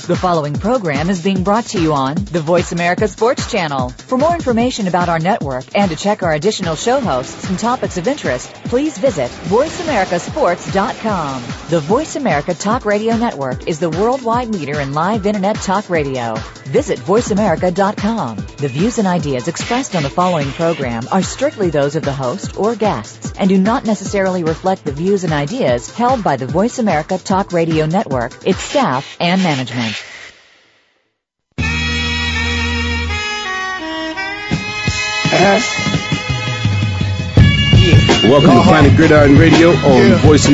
The following program is being brought to you on the Voice America Sports Channel. For more information about our network and to check our additional show hosts and topics of interest, please visit voiceamericasports.com. The Voice America Talk Radio Network is the worldwide leader in live Internet talk radio. Visit voiceamerica.com. The views and ideas expressed on the following program are strictly those of the host or guests and do not necessarily reflect the views and ideas held by the Voice America Talk Radio Network, its staff, and management. Welcome to Planet Gridiron Radio on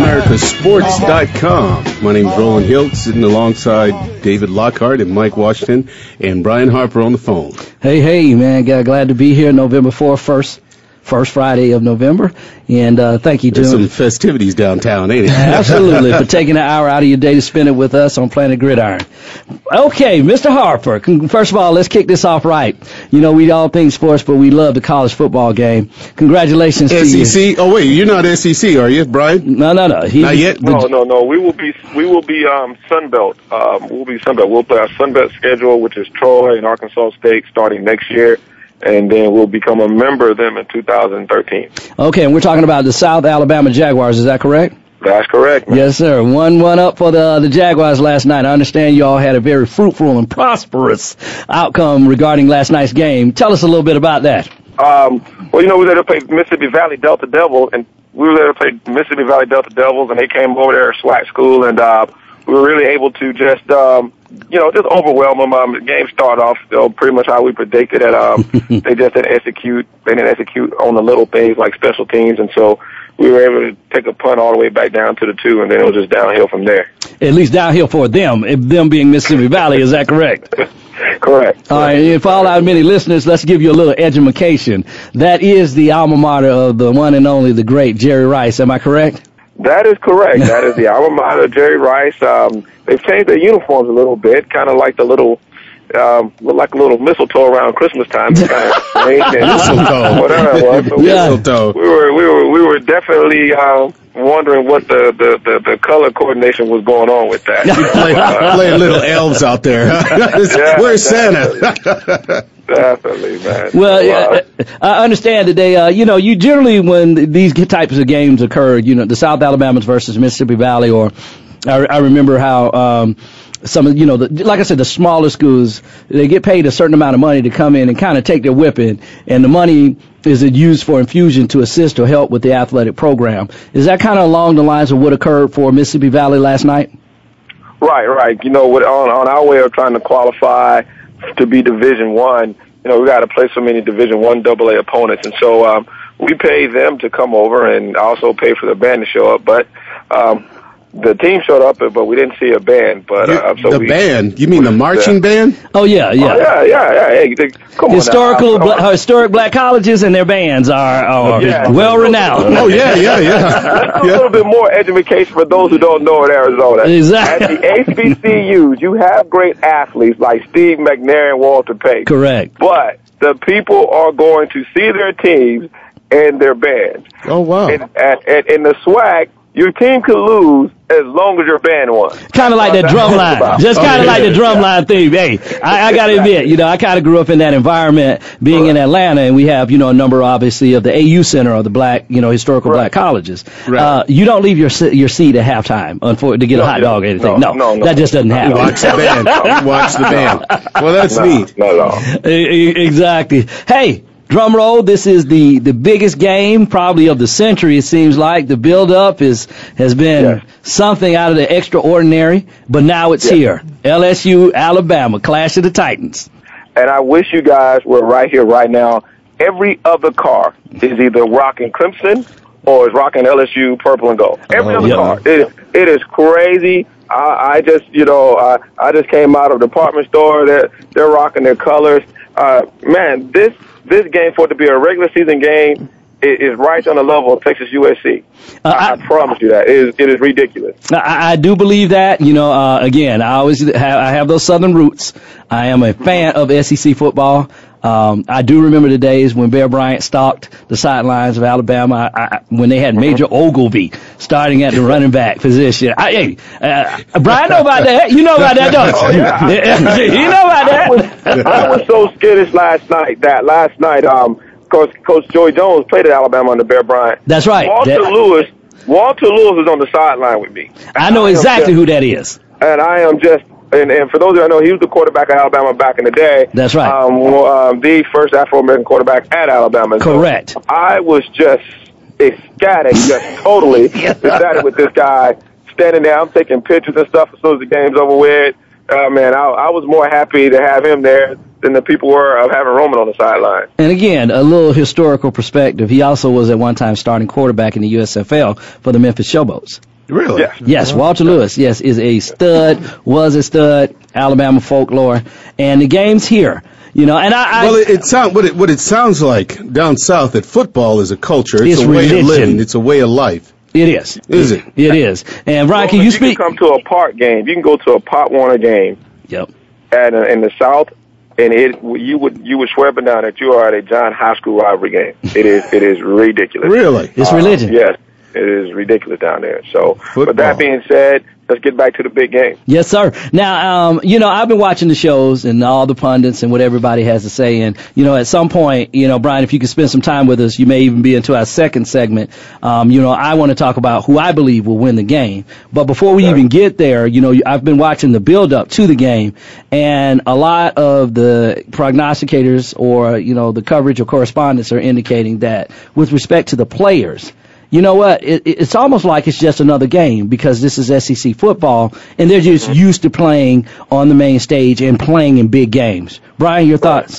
VoiceAmericaSports.com. My name is Roland Hilt, sitting alongside David Lockhart and Mike Washington and Brian Harper on the phone. Hey, man, glad to be here November 4th, first Friday of November, and thank you, There's June. some festivities downtown, ain't it? Absolutely, for taking an hour out of your day to spend it with us on Planet Gridiron. Okay, Mr. Harper, first of all, let's kick this off right. You know, we all think sports, but we love the college football game. Congratulations to you. SEC? Oh, wait, you're not SEC, are you, Brian? No. Not yet? No. We will be Sunbelt. We'll be Sunbelt. We'll play our Sunbelt schedule, which is Troy and Arkansas State, starting next year. And then we'll become a member of them in 2013. Okay, and we're talking about the South Alabama Jaguars, is that correct? That's correct, man. Yes, sir. 1-1 up for the Jaguars last night. I understand you all had a very fruitful and prosperous outcome regarding last night's game. Tell us a little bit about that. Well, you know, we were there to play Mississippi Valley Delta Devils, and we were there to play Mississippi Valley Delta Devils, and they came over there, SWAC school, and we were really able to just just overwhelm them. The game started off pretty much how we predicted it. They just didn't execute. They didn't execute on the little things like special teams, and so we were able to take a punt all the way back down to the 2, and then it was just downhill from there. At least downhill for them being Mississippi Valley. Is that correct? Correct. All right, and for all our many listeners, let's give you a little education. That is the alma mater of the one and only, the great Jerry Rice. Am I correct? That is correct. That is the alma mater of Jerry Rice. They've changed their uniforms a little bit, kind of like the little, look like a little mistletoe around Christmas time. Kind of Mistletoe. Whatever it was. So Mistletoe. We were definitely wondering what the color coordination was going on with that. Playing little elves out there. Where's Santa? Definitely, man. Well, I understand that they, you generally, when these types of games occur, the South Alabamas versus Mississippi Valley, or I remember how some of, like I said, the smaller schools, they get paid a certain amount of money to come in and kind of take their whipping, and the money is used for infusion to assist or help with the athletic program. Is that kind of along the lines of what occurred for Mississippi Valley last night? Right. On our way of trying to qualify to be Division I, we got to play so many Division I AA opponents, and so we pay them to come over and also pay for the band to show up. But the team showed up, but we didn't see a band. But band? You mean the marching band? Oh yeah. Oh, yeah. Hey, come on. Historic black colleges and their bands are well renowned. Oh yeah. Let's do a little bit more education for those who don't know in Arizona. Exactly. At the HBCUs, you have great athletes like Steve McNair and Walter Payton. Correct. But the people are going to see their teams and their bands. Oh wow. And in the SWAC, your team could lose as long as your band won. Kind of like that drum line. Just kind of like the drum line thing. Hey, I got to admit, I kind of grew up in that environment being in Atlanta, and we have, a number, obviously, of the AU Center of the black, historical black colleges. Right. You don't leave your seat at halftime to get a hot dog or anything. No, that just doesn't happen. Watch the band. Watch the band. Well, that's neat. Not at all. Exactly. Hey, drum roll, this is the biggest game probably of the century, it seems like. The build-up has been something out of the extraordinary, but now it's here. LSU, Alabama, Clash of the Titans. And I wish you guys were right here, right now. Every other car is either rocking crimson or is rocking LSU purple and gold. Every other car. It is crazy. I just came out of the department store. They're rocking their colors. Man, this game, for it to be a regular season game, is right on the level of Texas USC. I promise you that. It is ridiculous. I do believe that. Again, I have those Southern roots. I am a fan of SEC football. I do remember the days when Bear Bryant stalked the sidelines of Alabama, when they had Major Ogilvy starting at the running back position. Brian know about that. You know about that, don't you? Oh, yeah. You know about that. I was so skittish last night Coach Joey Jones played at Alabama under Bear Bryant. That's right. Walter Lewis was on the sideline with me. I know exactly who that is. And I am just, and for those of you who know, he was the quarterback at Alabama back in the day. That's right. The first Afro-American quarterback at Alabama. Correct. So I was just ecstatic, just totally ecstatic with this guy standing there. I'm taking pictures and stuff as soon as the game's over with. Man, I was more happy to have him there than the people were of having Roman on the sideline. And again, a little historical perspective. He also was at one time starting quarterback in the USFL for the Memphis Showboats. Really? Yeah. Yes, Walter Lewis, yes, is a stud, was a stud, Alabama folklore. And the game's here. You know, and what it sounds like down south that football is a culture. It's a way religion. of living. It's a way of life. It is. Is it? It is. And Brian, can you speak? You can come to a park game. You can go to a Pop Warner game. Yep. In the South, and you would swear up and down that you are at a John high school rivalry game. It is ridiculous. Really? It's religion. Yes, it is ridiculous down there. So, Football. With that being said, let's get back to the big game. Yes, sir. Now, I've been watching the shows and all the pundits and what everybody has to say. And, at some point, Brian, if you could spend some time with us, you may even be into our second segment. I want to talk about who I believe will win the game. But before we even get there, I've been watching the build up to the game, and a lot of the prognosticators or, the coverage or correspondents are indicating that with respect to the players, you know what? It's almost like it's just another game because this is SEC football, and they're just used to playing on the main stage and playing in big games. Brian, your thoughts?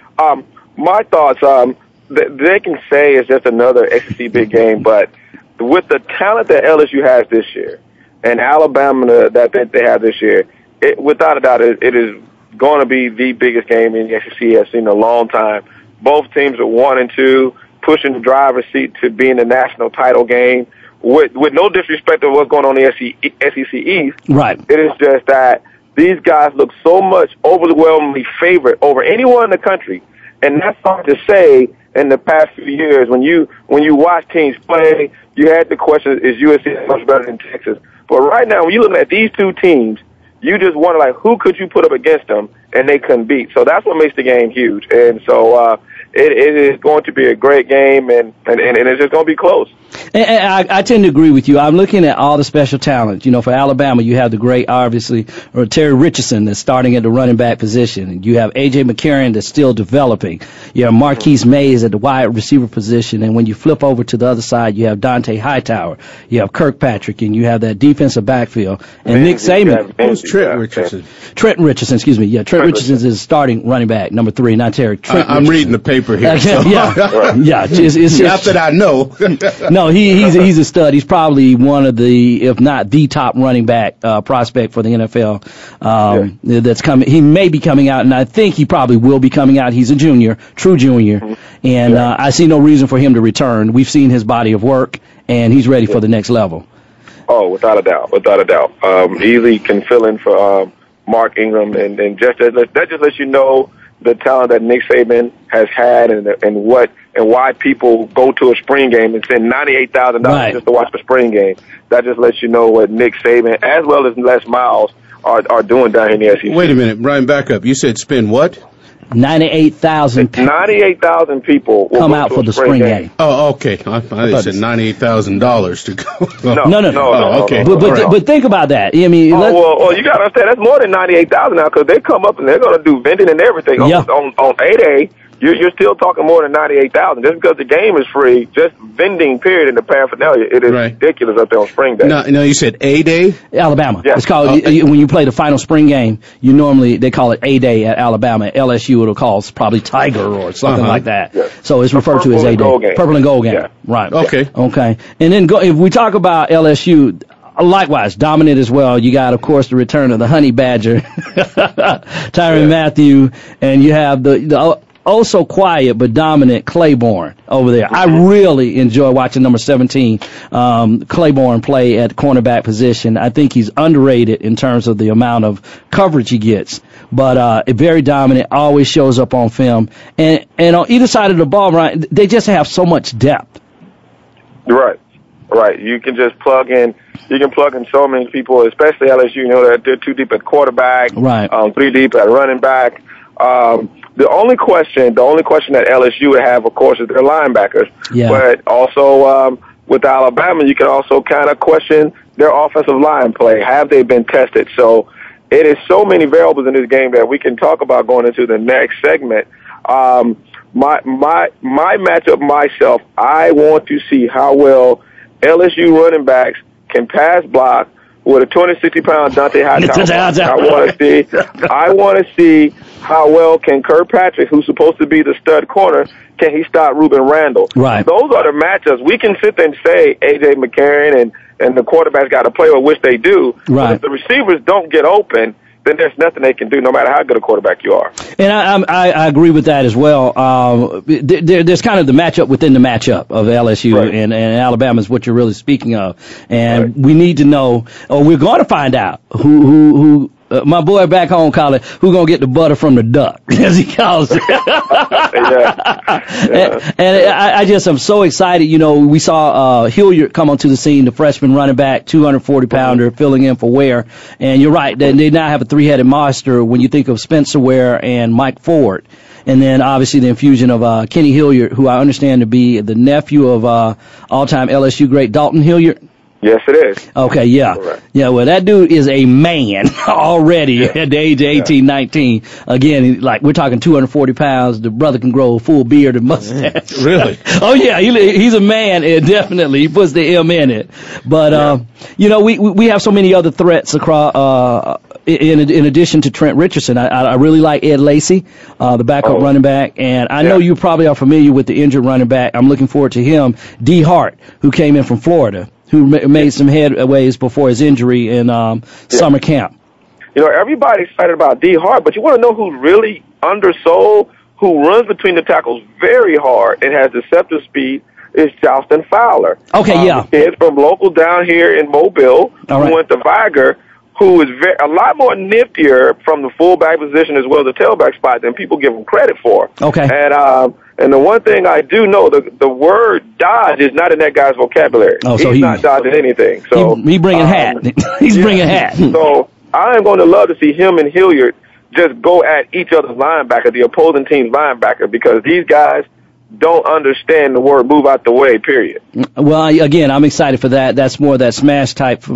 My thoughts, they can say it's just another SEC big game, but with the talent that LSU has this year and Alabama that they have this year, without a doubt, it is going to be the biggest game in the SEC has seen in a long time. Both teams are 1-2. Pushing the driver's seat to be in the national title game with no disrespect to what's going on in the SEC East. Right. It is just that these guys look so much overwhelmingly favored over anyone in the country. And that's hard to say in the past few years. When you watch teams play, you had the question, is USC much better than Texas? But right now, when you look at these two teams, you just wonder, who could you put up against them and they couldn't beat? So that's what makes the game huge. And so, it is going to be a great game, and it's just going to be close. And I tend to agree with you. I'm looking at all the special talent. For Alabama, you have the great, obviously, or Terry Richardson that's starting at the running back position. You have A.J. McCarron that's still developing. You have Marquise Mays at the wide receiver position. And when you flip over to the other side, you have Dante Hightower. You have Kirkpatrick, and you have that defensive backfield. And Nick Saban. Who's Trent Richardson? Trenton Richardson, excuse me. Yeah, Trent Richardson is starting running back, number 3, not Terry. I'm reading the paper here. So. Yeah. It's not that I know. No, he's a stud. He's probably one of the, if not the top running back prospect for the NFL that's coming. He may be coming out, and I think he probably will be coming out. He's a junior, true junior, and I see no reason for him to return. We've seen his body of work, and he's ready for the next level. Oh, without a doubt. Easily can fill in for Mark Ingram, and that just lets you know the talent that Nick Saban has had and why people go to a spring game and spend $98,000 just to watch the spring game. That just lets you know what Nick Saban, as well as Les Miles, are doing down here in the SEC. Wait a minute, Brian, back up. You said spend what? 98,000 people. 98,000 people will come out for the spring game. Oh, okay. I said $98,000 to go. No. Okay. But think about that. I mean, well, you got to understand that's more than 98,000 now because they come up and they're going to do vending and everything on 8A. You're still talking more than 98,000 just because the game is free. Just vending, period, in the paraphernalia. It is ridiculous up there on spring day. No, you said A-Day? Alabama. Yeah. It's called, when you play the final spring game, they call it A-Day at Alabama. At LSU, it'll call probably Tiger or something like that. Yeah. So it's referred to as A-Day. Purple and gold game. Yeah. Right. Okay. And then if we talk about LSU, likewise, dominant as well. You got, of course, the return of the Honey Badger, Tyrann Mathieu, and you have the oh so quiet but dominant Claiborne over there. I really enjoy watching number 17, Claiborne, play at cornerback position. I think he's underrated in terms of the amount of coverage he gets, but very dominant, always shows up on film. And on either side of the ball, Ryan, they just have so much depth. Right. You can just plug in. You can plug in so many people, especially LSU. You know that they're too deep at quarterback, right? 3 deep at running back. The only question that LSU would have, of course, is their linebackers. Yeah. But also with Alabama, you can also kind of question their offensive line play. Have they been tested? So it is so many variables in this game that we can talk about going into the next segment. My matchup myself, I want to see how well LSU running backs can pass block with a 260-pound Dante Hightower. I want to see how well can Kirkpatrick, who's supposed to be the stud corner, can he stop Ruben Randall? Right. Those are the matchups. We can sit there and say A.J. McCarron and the quarterback's got to play, or which they do. Right. But if the receivers don't get open, then there's nothing they can do, no matter how good a quarterback you are. And I agree with that as well. There's kind of the matchup within the matchup of LSU right. and Alabama is what you're really speaking of. And right. we need to know, or we're going to find out who my boy back home call it, who gonna get the butter from the duck, as he calls it. And I just am so excited. You know, we saw Hilliard come onto the scene, the freshman running back, 240-pounder, filling in for Ware. And you're right, they now have a three-headed monster when you think of Spencer Ware and Mike Ford. And then obviously the infusion of Kenny Hilliard, who I understand to be the nephew of all-time LSU great Dalton Hilliard. Yes, it is. Okay, yeah. Correct. Yeah, well, that dude is a man already at the age of 18, 19. Again, like, we're talking 240 pounds. The brother can grow a full beard and mustache. Really? Oh, yeah, he's a man, definitely. He puts the M in it. But, you know, we have so many other threats across, in addition to Trent Richardson. I really like Ed Lacy, the backup running back. And I know you probably are familiar with the injured running back. I'm looking forward to him. D. Hart, who came in from Florida, who made some headways before his injury in summer camp. You know, everybody's excited about D. Hart, but you want to know who's really undersold, who runs between the tackles very hard and has deceptive speed, is Justin Fowler. Okay, yeah. The kid from local down here in Mobile who went to Viger, who is a lot more niftier from the fullback position as well as the tailback spot than people give him credit for. Okay. And the one thing I do know, the word dodge is not in that guy's vocabulary. Oh, so he's not dodging anything. So he bringing hat. He's bringing hat. So I am going to love to see him and Hilliard just go at each other's linebacker, the opposing team's linebacker, because these guys don't understand the word move out the way, period. Well, again, I'm excited for that. That's more that smash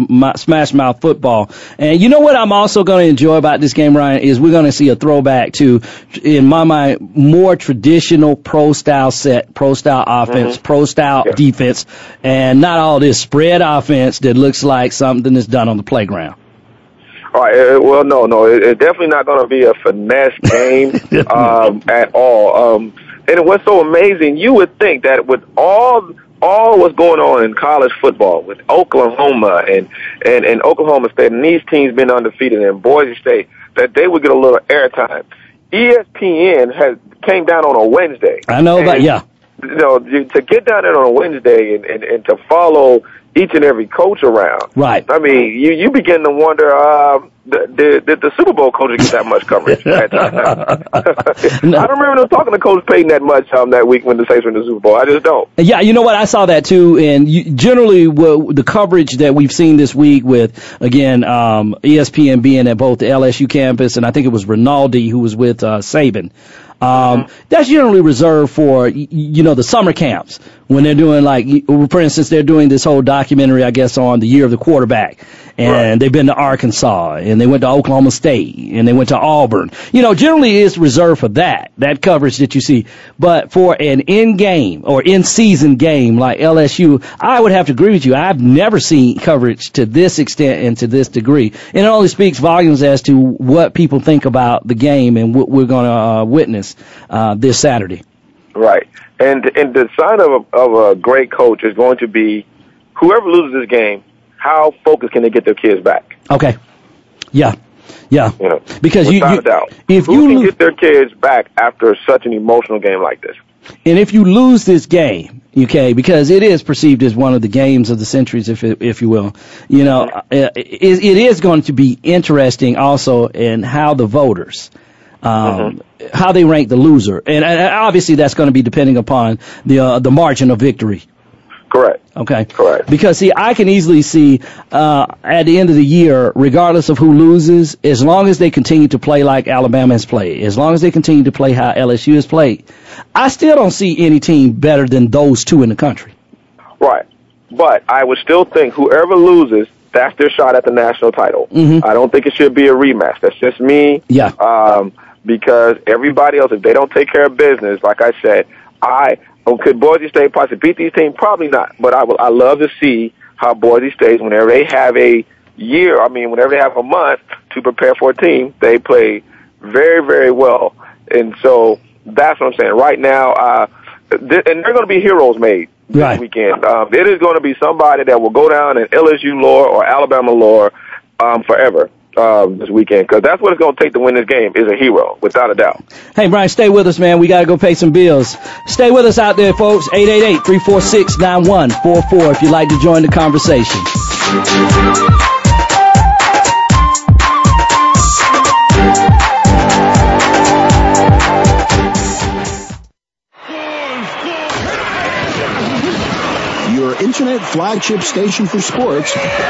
mouth football. And you know what I'm also going to enjoy about this game, Ryan, is we're going to see a throwback to, in my mind, more traditional pro-style set, pro-style offense, pro-style defense, and not all this spread offense that looks like something that's done on the playground. All right. Well, no. It's definitely not going to be a finesse game at all. And what's so amazing, you would think that with all what's going on in college football, with Oklahoma and Oklahoma State, and these teams been undefeated, and Boise State, that they would get a little airtime. ESPN came down on a Wednesday. I know, but yeah. You know, to get down there on a Wednesday and to follow each and every coach around. Right. I mean, you begin to wonder, did the Super Bowl coaches get that much coverage? I don't remember them talking to Coach Payton that much that week when the Saints were in the Super Bowl. I just don't. Yeah, you know what? I saw that too. And generally, the coverage that we've seen this week with, again, ESPN being at both the LSU campus, and I think it was Rinaldi who was with Saban. That's generally reserved for, the summer camps when they're doing, like, for instance, they're doing this whole documentary, I guess, on the year of the quarterback. And they've been to Arkansas, and they went to Oklahoma State, and they went to Auburn. Generally it's reserved for that coverage that you see. But for an in-game or in-season game like LSU, I would have to agree with you. I've never seen coverage to this extent and to this degree. And it only speaks volumes as to what people think about the game and what we're going to witness this Saturday. Right. And the sign of a great coach is going to be whoever loses this game, how focused can they get their kids back? Okay. Yeah. Yeah, You know, because without a doubt. if Who you can get their kids back after such an emotional game like this? And if you lose this game, okay, because it is perceived as one of the games of the centuries, if you will, you know, it is going to be interesting also in how the voters, how they rank the loser, and obviously that's going to be depending upon the margin of victory. Correct. Okay. Correct. Because, see, I can easily see at the end of the year, regardless of who loses, as long as they continue to play like Alabama has played, as long as they continue to play how LSU has played, I still don't see any team better than those two in the country. Right. But I would still think whoever loses, that's their shot at the national title. I don't think it should be a rematch. That's just me. Yeah. Because everybody else, if they don't take care of business, like I said, could Boise State possibly beat these teams? Probably not. But I love to see how Boise State, whenever they have a year, whenever they have a month to prepare for a team, they play very, very well. And so that's what I'm saying. Right now, and they're going to be heroes made this weekend. It is going to be somebody that will go down in LSU lore or Alabama lore forever. This weekend, because that's what it's going to take to win this game, is a hero, without a doubt. Hey, Brian, stay with us, man. We got to go pay some bills. Stay with us out there, folks. 888-346-9144 if you'd like to join the conversation. Your internet flagship station for sports.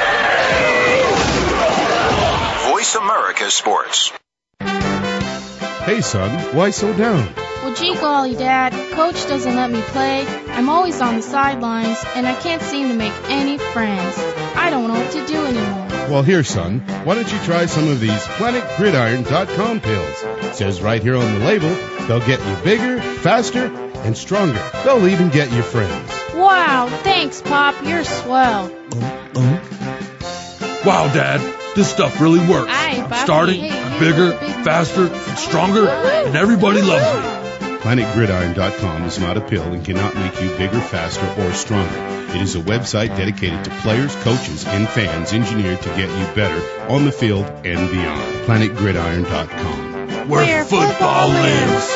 Voice America Sports. Hey, son, why so down? Well, gee golly, Dad, Coach doesn't let me play. I'm always on the sidelines, and I can't seem to make any friends. I don't know what to do anymore. Well, here, son, why don't you try some of these PlanetGridiron.com pills? It says right here on the label, they'll get you bigger, faster, and stronger. They'll even get you friends. Wow, thanks, Pop. You're swell. Wow, Dad, this stuff really works. Aye, Papi. Starting, Hey, bigger, big faster, and stronger, and everybody loves me. PlanetGridiron.com is not a pill and cannot make you bigger, faster, or stronger. It is a website dedicated to players, coaches, and fans engineered to get you better on the field and beyond. PlanetGridiron.com. Where football lives.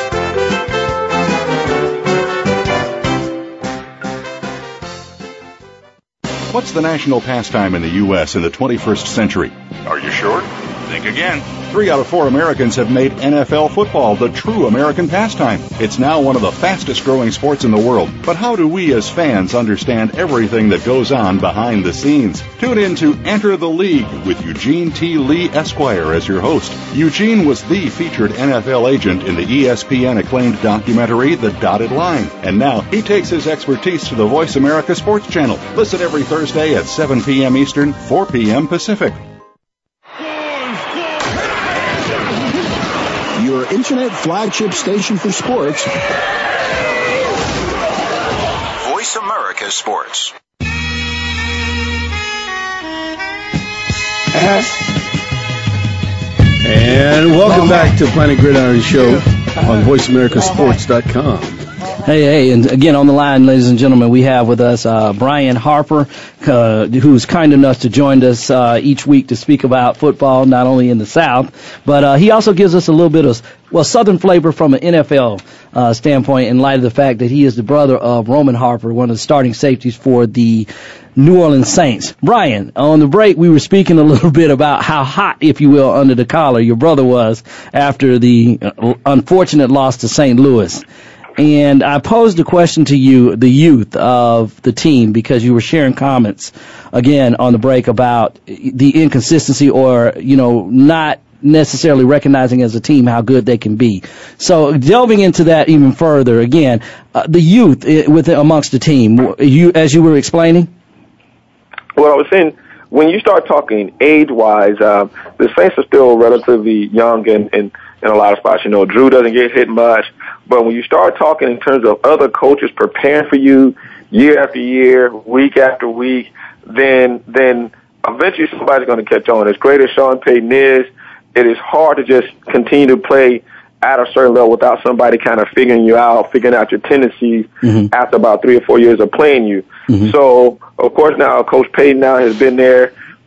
What's the national pastime in the U.S. in the 21st century? Are you sure? Think again. 3 out of 4 Americans have made NFL football the true American pastime. It's now one of the fastest growing sports in the world. But how do we as fans understand everything that goes on behind the scenes? Tune in to Enter the League with Eugene T. Lee Esquire as your host. Eugene was the featured NFL agent in the ESPN acclaimed documentary The Dotted Line. And now he takes his expertise to the Voice America Sports Channel. Listen every Thursday at 7 p.m. Eastern, 4 p.m. Pacific. Your internet flagship station for sports. Voice America Sports. And welcome back to Planet Gridiron Show on VoiceAmericaSports.com. Hey, and again on the line, ladies and gentlemen, we have with us Brian Harper, who's kind enough to join us each week to speak about football, not only in the South, but he also gives us a little bit of, Southern flavor from an NFL standpoint in light of the fact that he is the brother of Roman Harper, one of the starting safeties for the New Orleans Saints. Brian, on the break, we were speaking a little bit about how hot, if you will, under the collar your brother was after the unfortunate loss to St. Louis. And I posed a question to you, the youth of the team, because you were sharing comments, again, on the break about the inconsistency or, not necessarily recognizing as a team how good they can be. So delving into that even further, again, the youth amongst the team, as you were explaining? Well, I was saying, when you start talking age-wise, the Saints are still relatively young in a lot of spots. Drew doesn't get hit much. But when you start talking in terms of other coaches preparing for you year after year, week after week, then eventually somebody's going to catch on. As great as Sean Payton is, it is hard to just continue to play at a certain level without somebody kind of figuring out your tendencies after about 3 or 4 years of playing you. So, of course, now Coach Payton now has been there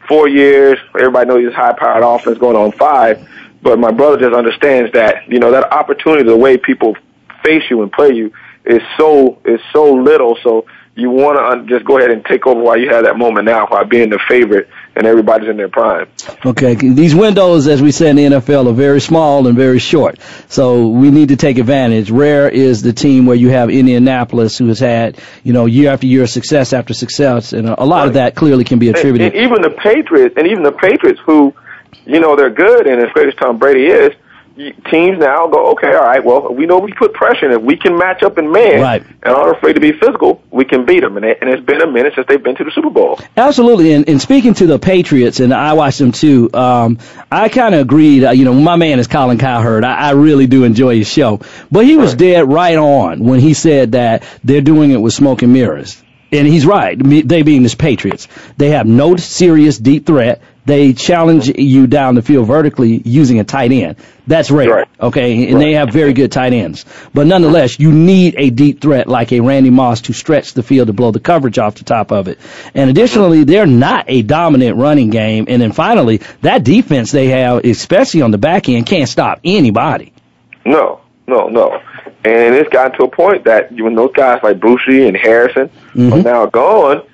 4 years. Everybody knows he's high-powered offense going on 5. But my brother just understands that, that opportunity, the way people face you and play you is so little. So you want to just go ahead and take over while you have that moment now, while being the favorite and everybody's in their prime. Okay, these windows, as we say in the NFL, are very small and very short. So we need to take advantage. Rare is the team where you have Indianapolis, who has had, year after year, success after success, and a lot of that clearly can be attributed. And even the Patriots, who, they're good, and as great as Tom Brady is, teams now go, okay, all right, well, we know we put pressure in. If we can match up in man and aren't afraid to be physical, we can beat them. And it's been a minute since they've been to the Super Bowl. Absolutely. And speaking to the Patriots, and I watched them too, I kind of agreed. My man is Colin Cowherd. I really do enjoy his show. But he was dead right on when he said that they're doing it with smoke and mirrors. And he's right, they being the Patriots. They have no serious deep threat. They challenge you down the field vertically using a tight end. That's rare, okay? And they have very good tight ends. But nonetheless, you need a deep threat like a Randy Moss to stretch the field to blow the coverage off the top of it. And additionally, they're not a dominant running game. And then finally, that defense they have, especially on the back end, can't stop anybody. No. And it's gotten to a point that when those guys like Boucher and Harrison are now gone,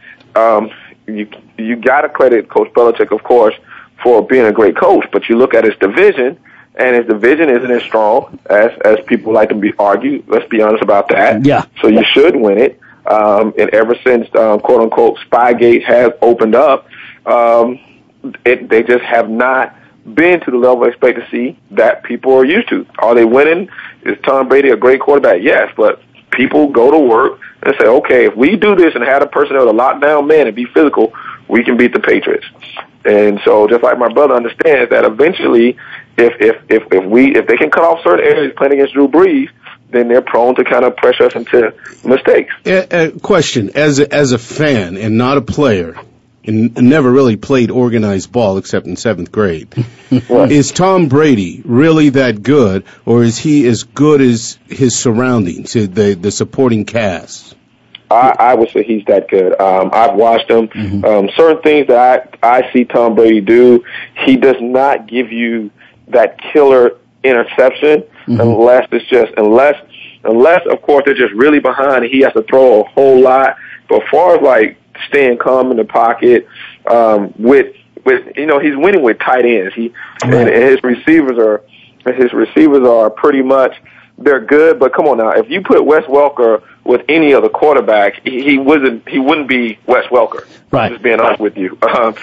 you got to credit Coach Belichick, of course, for being a great coach. But you look at his division, and his division isn't as strong as people like to argue. Let's be honest about that. Yeah. So you should win it. And ever since, quote unquote, Spygate has opened up, they just have not been to the level of expectancy that people are used to. Are they winning? Is Tom Brady a great quarterback? Yes, but people go to work and say, okay, if we do this and have a personnel to lock down man and be physical, we can beat the Patriots. And so just like my brother understands that eventually if they can cut off certain areas playing against Drew Brees, then they're prone to kind of pressure us into mistakes. Question, as a fan and not a player, and never really played organized ball except in 7th grade. Is Tom Brady really that good, or is he as good as his surroundings, the supporting cast? I would say he's that good. I've watched him. Certain things that I see Tom Brady do, he does not give you that killer interception unless of course they're just really behind and he has to throw a whole lot. But as far as like staying calm in the pocket, with he's winning with tight ends. And his receivers are pretty much, they're good. But come on now, if you put Wes Welker with any other quarterback, he wouldn't be Wes Welker. Right. I'm just being honest with you.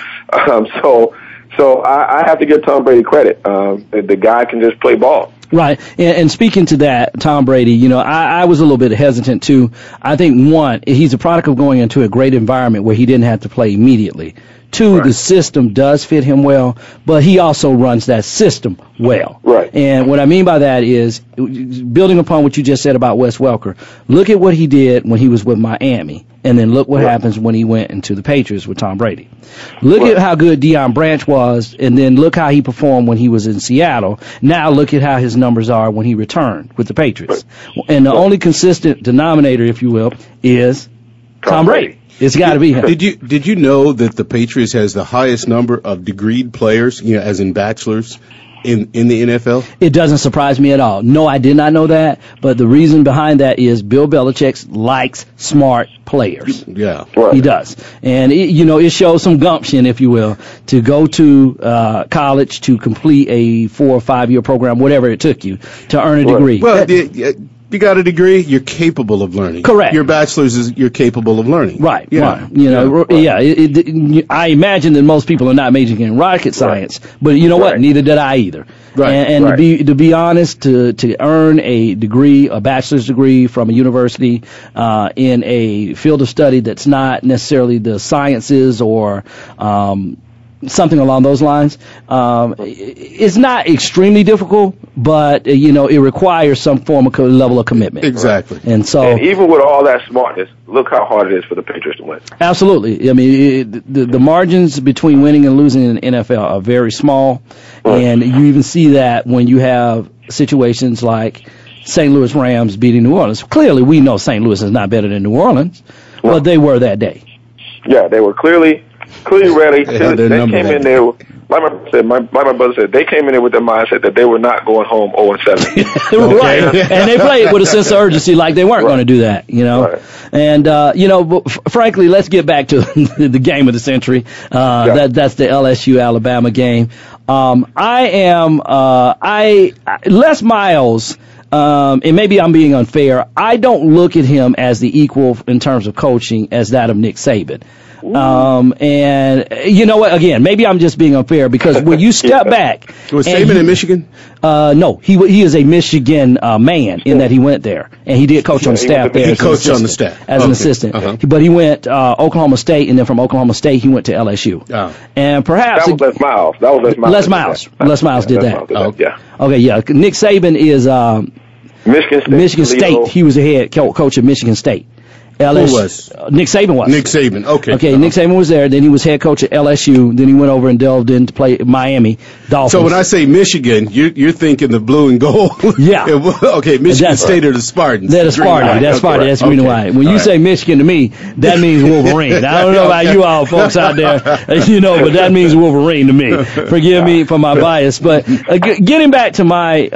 So I have to give Tom Brady credit. The guy can just play ball. Right. And speaking to that, Tom Brady, I was a little bit hesitant too. I think, one, he's a product of going into a great environment where he didn't have to play immediately. Two, the system does fit him well, but he also runs that system well. Right. And what I mean by that is, building upon what you just said about Wes Welker, look at what he did when he was with Miami, and then look what happens when he went into the Patriots with Tom Brady. Look at how good Deion Branch was, and then look how he performed when he was in Seattle. Now look at how his numbers are when he returned with the Patriots. And the only consistent denominator, if you will, is Tom Brady. It's got to be him. Did you know that the Patriots has the highest number of degreed players, as in bachelors, in the NFL? It doesn't surprise me at all. No, I did not know that, but the reason behind that is Bill Belichick likes smart players. Yeah. Right. He does. And, it shows some gumption, if you will, to go to college to complete a 4 or 5 year program, whatever it took you, to earn a degree. Well, you got a degree, you're capable of learning. Correct. Your bachelor's you're capable of learning. Right. Yeah. Right. I imagine that most people are not majoring in rocket science, but you know what? Neither did I either. Right. And to be honest, to earn a degree, a bachelor's degree from a university in a field of study that's not necessarily the sciences or something along those lines, it's not extremely difficult, but it requires some form of level of commitment. Exactly. And even with all that smartness, look how hard it is for the Patriots to win. Absolutely. I mean, the margins between winning and losing in the NFL are very small, and you even see that when you have situations like St. Louis Rams beating New Orleans. Clearly, we know St. Louis is not better than New Orleans, but they were that day. Yeah, they were clearly clearly ready. They had their They number came ready. in there. Like my brother said, they came in there with the mindset that they were not going home 0-7. Right. And they played with a sense of urgency like they weren't going to do that, you know. Right. And, but frankly, let's get back to the game of the century. That's the LSU-Alabama game. Les Miles, and maybe I'm being unfair, I don't look at him as the equal in terms of coaching as that of Nick Saban. And you know what? Again, maybe I'm just being unfair because when you step back, Was Saban in Michigan? No, he is a Michigan man in that he went there and he did coach on the staff there. He coached on the staff as an assistant, but he went Oklahoma State, and then from Oklahoma State he went to LSU. Oh. And perhaps That was Les Miles. Les Miles did that. Yeah. Okay, yeah. Nick Saban is Michigan State. He was the head coach of Michigan State. LSU. Who was? Nick Saban was. Nick Saban, okay. Okay, Nick Saban was there. Then he was head coach at LSU. Then he went over and delved in to play Miami Dolphins. So when I say Michigan, you're thinking the blue and gold. Yeah. Okay, Michigan State are the Spartans. They're the Spartans. That's Spartans. That's the reason why. When you say Michigan to me, that means Wolverine. I don't know about you all folks out there, but that means Wolverine to me. Forgive me for my bias. But getting back to my,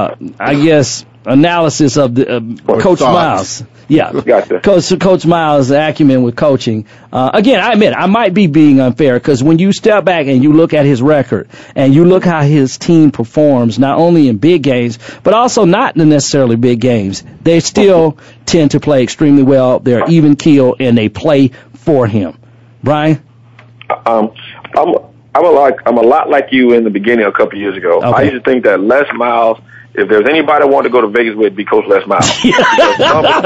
analysis of the Coach Miles. Yeah, Gotcha. Coach Miles' acumen with coaching. Again, I admit I might be being unfair because when you step back and you look at his record and you look how his team performs, not only in big games but also not necessarily big games, they still tend to play extremely well. They're even keel and they play for him. Brian, I'm a lot like you in the beginning a couple years ago. Okay. I used to think that Les Miles, if there's anybody I wanted to go to Vegas with, it'd be Coach Les Miles. Because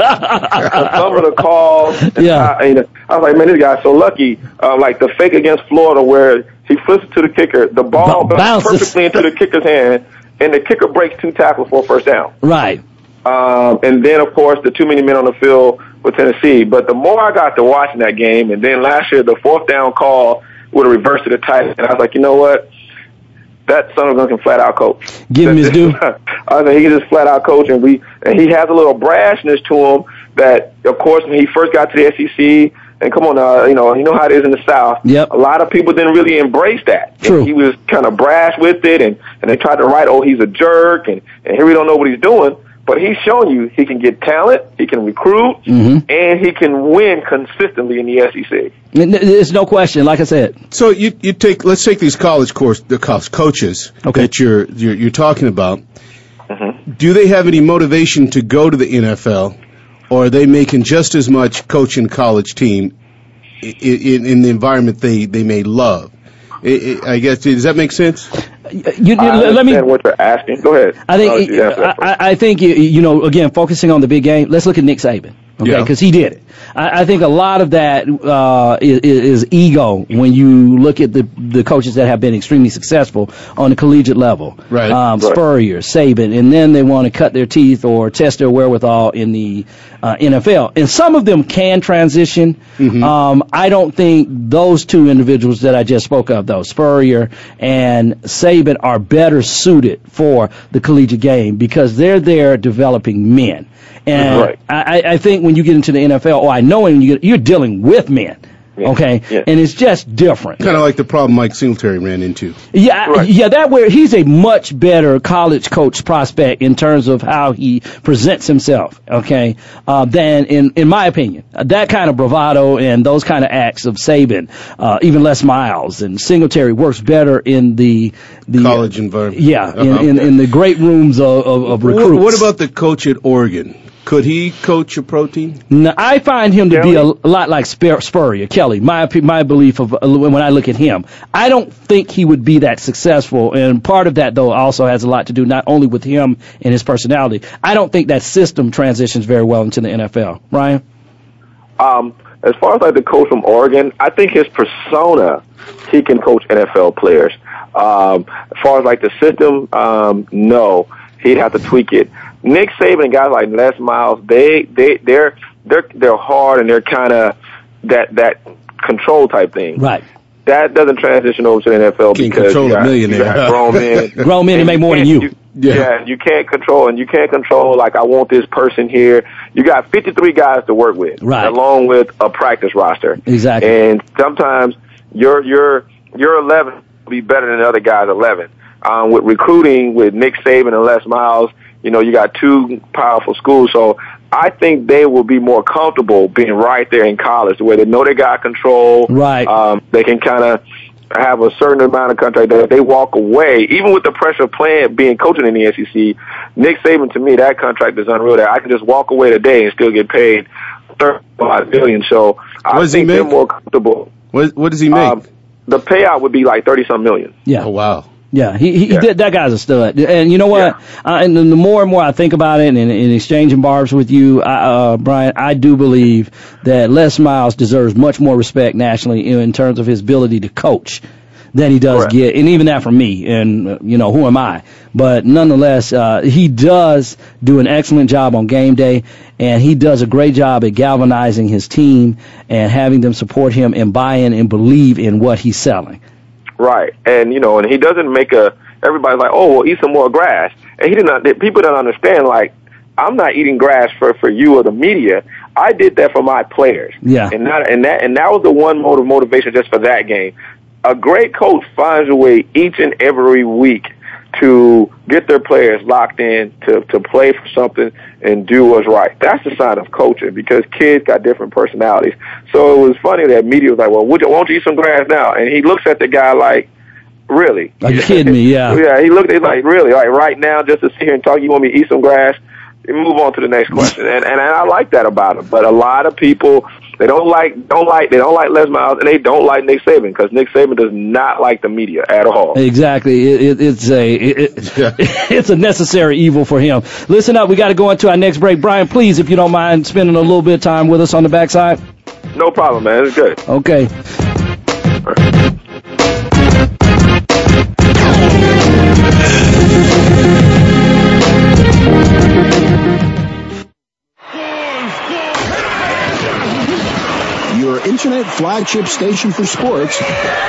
some of the calls, I was like, man, this guy's so lucky. Like the fake against Florida where he flips it to the kicker, the ball bounces perfectly into the kicker's hand, and the kicker breaks 2 tackles for a first down. Right. And then, of course, the too many men on the field with Tennessee. But the more I got to watching that game, and then last year the 4th down call with a reverse to the tight end, I was like, you know what? That son of a gun can flat out coach. Give him his due. I think he can just flat out coach, and he has a little brashness to him that, of course, when he first got to the SEC, and come on, you know how it is in the South. Yep. A lot of people didn't really embrace that. True. And he was kind of brash with it, and they tried to write, he's a jerk, and here we don't know what he's doing. But he's shown you he can get talent, he can recruit, and he can win consistently in the SEC. There's no question, like I said. So let's take these college coaches that you're talking about. Mm-hmm. Do they have any motivation to go to the NFL, or are they making just as much coaching college team in the environment they may love? I guess, does that make sense? Let me what you're asking. Go ahead. I think again, focusing on the big game. Let's look at Nick Saban, because he did it. I think a lot of that is ego when you look at the coaches that have been extremely successful on the collegiate level. Right. Spurrier, Saban, and then they want to cut their teeth or test their wherewithal in the NFL. And some of them can transition. Mm-hmm. I don't think those two individuals that I just spoke of, though, Spurrier and Saban, are better suited for the collegiate game because they're there developing men. And I think when you get into the NFL, you're dealing with men. Yeah. Okay, and it's just different. Kind of like the problem Mike Singletary ran into. That where he's a much better college coach prospect in terms of how he presents himself. Okay, than in my opinion, that kind of bravado and those kind of acts of Saban, even Les Miles and Singletary works better in the college environment. Yeah, in the great rooms of recruits. What about the coach at Oregon? Could he coach a pro team? No, I find him to be a lot like Spurrier, Kelly. My belief of when I look at him, I don't think he would be that successful. And part of that, though, also has a lot to do not only with him and his personality. I don't think that system transitions very well into the NFL. Ryan? As far as like the coach from Oregon, I think his persona, he can coach NFL players. As far as like the system, no, he'd have to tweak it. Nick Saban and guys like Les Miles, they're hard and they're kind of that control type thing. Right. That doesn't transition over to the NFL because you got grown men. Grown men that make more than you. You can't control like I want this person here. You got 53 guys to work with, right, along with a practice roster. Exactly. And sometimes your 11 will be better than the other guy's 11. With recruiting, with Nick Saban and Les Miles, you got two powerful schools. So I think they will be more comfortable being right there in college, where they know they got control. Right. They can kind of have a certain amount of contract that if they walk away, even with the pressure of being coaching in the SEC, Nick Saban, to me, that contract is unreal. That I can just walk away today and still get paid $35 billion. So I think they're more comfortable. What does he make? The payout would be like $30-some million. Yeah. Oh, wow. Yeah, he did. That guy's a stud. And you know what? Yeah. And the more and more I think about it, and in exchanging barbs with you, Brian, I do believe that Les Miles deserves much more respect nationally in terms of his ability to coach than he does get. And even that from me. And, who am I? But nonetheless, he does do an excellent job on game day, and he does a great job at galvanizing his team and having them support him and buy in and believe in what he's selling. Right, and and he doesn't make everybody's like, oh, well, eat some more grass, and people don't understand. Like, I'm not eating grass for you or the media. I did that for my players. Yeah, and that was the one motivation just for that game. A great coach finds a way each and every week to get their players locked in to play for something and do what's right. That's the sign of coaching, because kids got different personalities. So it was funny that media was like, well, won't you eat some grass now? And he looks at the guy like, really? Are you kidding me? Yeah. Yeah, he looked at like, really? Like, right now, just to sit here and talk, you want me to eat some grass? And move on to the next question. And I like that about him. But a lot of people, they don't like Les Miles, and they don't like Nick Saban, because Nick Saban does not like the media at all. Exactly. It's a necessary evil for him. Listen up, we got to go into our next break. Brian, please, if you don't mind spending a little bit of time with us on the backside. No problem, man. It's good. Okay. Your internet flagship station for sports.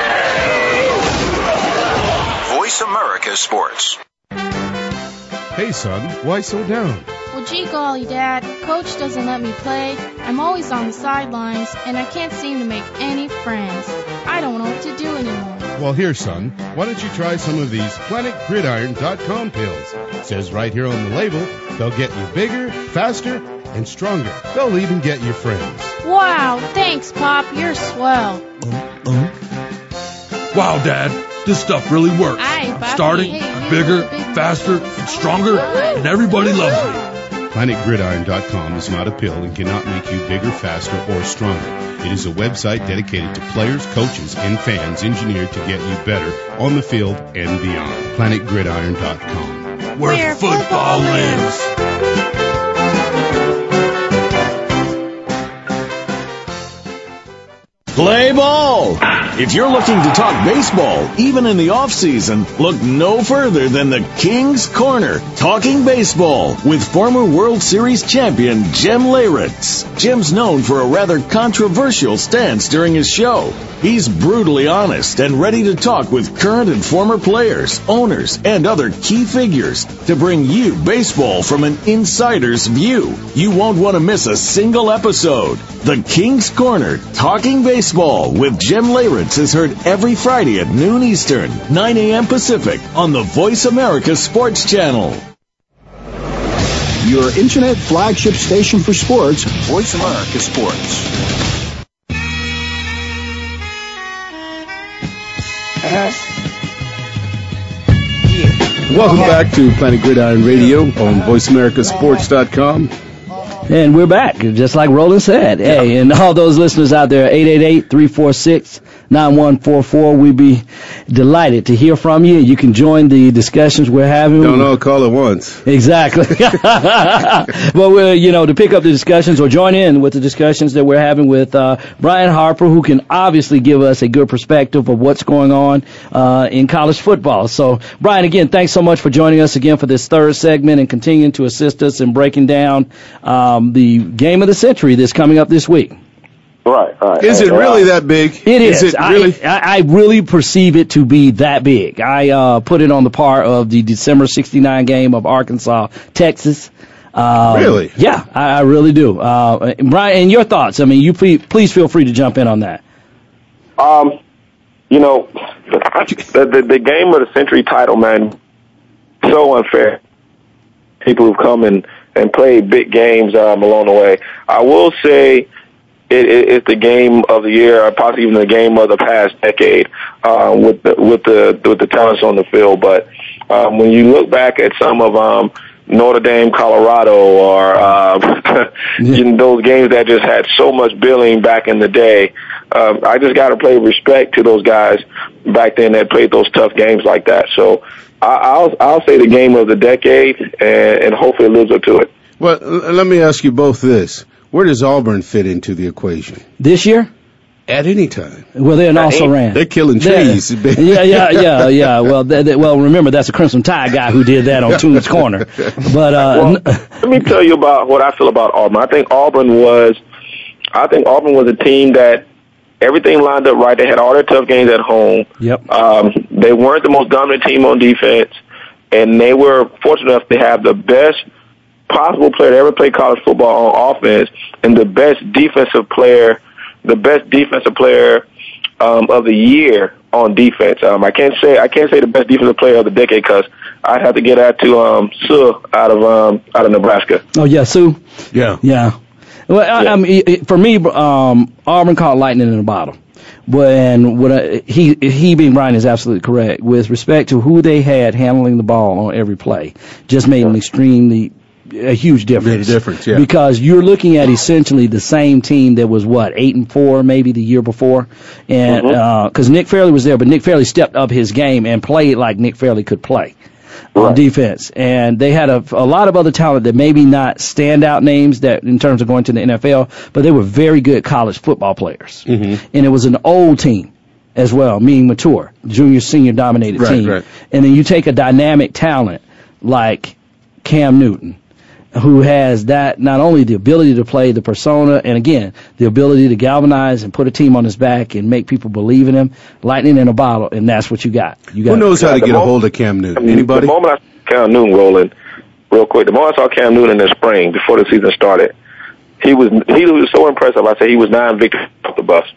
Voice America Sports. Hey, son, why so down? Well, gee golly, Dad, Coach doesn't let me play. I'm always on the sidelines, and I can't seem to make any friends. I don't know what to do anymore. Well, here, son, why don't you try some of these PlanetGridiron.com pills? It says right here on the label, they'll get you bigger, faster, and stronger. They'll even get you friends. Wow, thanks, Pop. You're swell. Wow, Dad, this stuff really works. Aye, Bobby. Starting, Hey, bigger, faster, and stronger, and everybody loves me. PlanetGridiron.com is not a pill and cannot make you bigger, faster, or stronger. It is a website dedicated to players, coaches, and fans engineered to get you better on the field and beyond. PlanetGridiron.com. Where football lives. Play ball! If you're looking to talk baseball, even in the off-season, look no further than the King's Corner, talking baseball with former World Series champion Jim Leyritz. Jim's known for a rather controversial stance during his show. He's brutally honest and ready to talk with current and former players, owners, and other key figures to bring you baseball from an insider's view. You won't want to miss a single episode. The King's Corner, talking baseball with Jim Leyritz is heard every Friday at noon Eastern, 9 a.m. Pacific on the Voice America Sports Channel. Your internet flagship station for sports. Voice America Sports. Welcome back to Planet Gridiron Radio on VoiceAmericaSports.com. And we're back, just like Roland said. Hey, and all those listeners out there, 888-346-9144. We'd be delighted to hear from you. You can join the discussions we're having. Don't all call at once. Exactly. But we're, to pick up the discussions or join in with the discussions that we're having with Brian Harper, who can obviously give us a good perspective of what's going on in college football. So, Brian, again, thanks so much for joining us again for this third segment and continuing to assist us in breaking down the game of the century that's coming up this week. Right. Is it really that big? It is. It really? I really perceive it to be that big. I put it on the par of the December 69 game of Arkansas, Texas. Really? Yeah, I really do. Brian, and your thoughts? I mean, you please feel free to jump in on that. you know, the game of the century title, man, so unfair. People who've come and played big games along the way. I will say it's the game of the year, or possibly even the game of the past decade, with the talents on the field. But when you look back at some of Notre Dame, Colorado, or those games that just had so much billing back in the day, I just got to pay respect to those guys back then that played those tough games like that. So I'll say the game of the decade, and hopefully it lives up to it. Well, let me ask you both this. Where does Auburn fit into the equation? This year? At any time. Well, they're an also-ran. They're killing trees. Yeah. Well, remember, that's a Crimson Tide guy who did that on Toone's Corner. But let me tell you about what I feel about Auburn. I think Auburn was a team that everything lined up right. They had all their tough games at home. Yep. They weren't the most dominant team on defense, and they were fortunate enough to have the best possible player to ever play college football on offense, and the best defensive player of the year on defense. I can't say the best defensive player of the decade because I'd have to get that to Sue out of Nebraska. Oh yeah, Sue. Yeah. Well, I mean, for me, Auburn caught lightning in a bottle. He being Brian is absolutely correct with respect to who they had handling the ball on every play. Just made a huge difference. Made a difference, yeah. Because you're looking at essentially the same team that was 8-4 maybe the year before, and because Nick Fairley was there, but Nick Fairley stepped up his game and played like Nick Fairley could play on defense, and they had a lot of other talent that maybe not standout names that in terms of going to the NFL, but they were very good college football players, and it was an old team as well, meaning mature, junior, senior dominated team, and then you take a dynamic talent like Cam Newton, who has that, not only the ability to play the persona, and again, the ability to galvanize and put a team on his back and make people believe in him, lightning in a bottle, and that's what you got. Who knows how to get a hold of Cam Newton? Anybody? The moment I saw Cam Newton rolling, real quick, the moment I saw Cam Newton in the spring, before the season started, he was so impressive. I said he was 9 victories off the bus.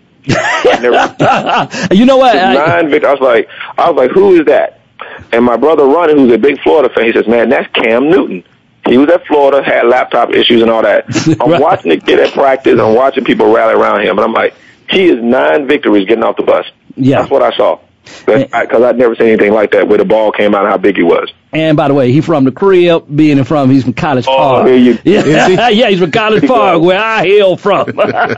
You know what? 9 victories. I was like, who is that? And my brother Ronnie, who's a big Florida fan, he says, man, that's Cam Newton. He was at Florida, had laptop issues and all that. I'm watching the kid at practice. I'm watching people rally around him. And I'm like, he is 9 victories getting off the bus. Yeah. That's what I saw. Because I'd never seen anything like that where the ball came out and how big he was. And by the way, he's from the crib, he's from College Park. He's from College Park, where I hail from.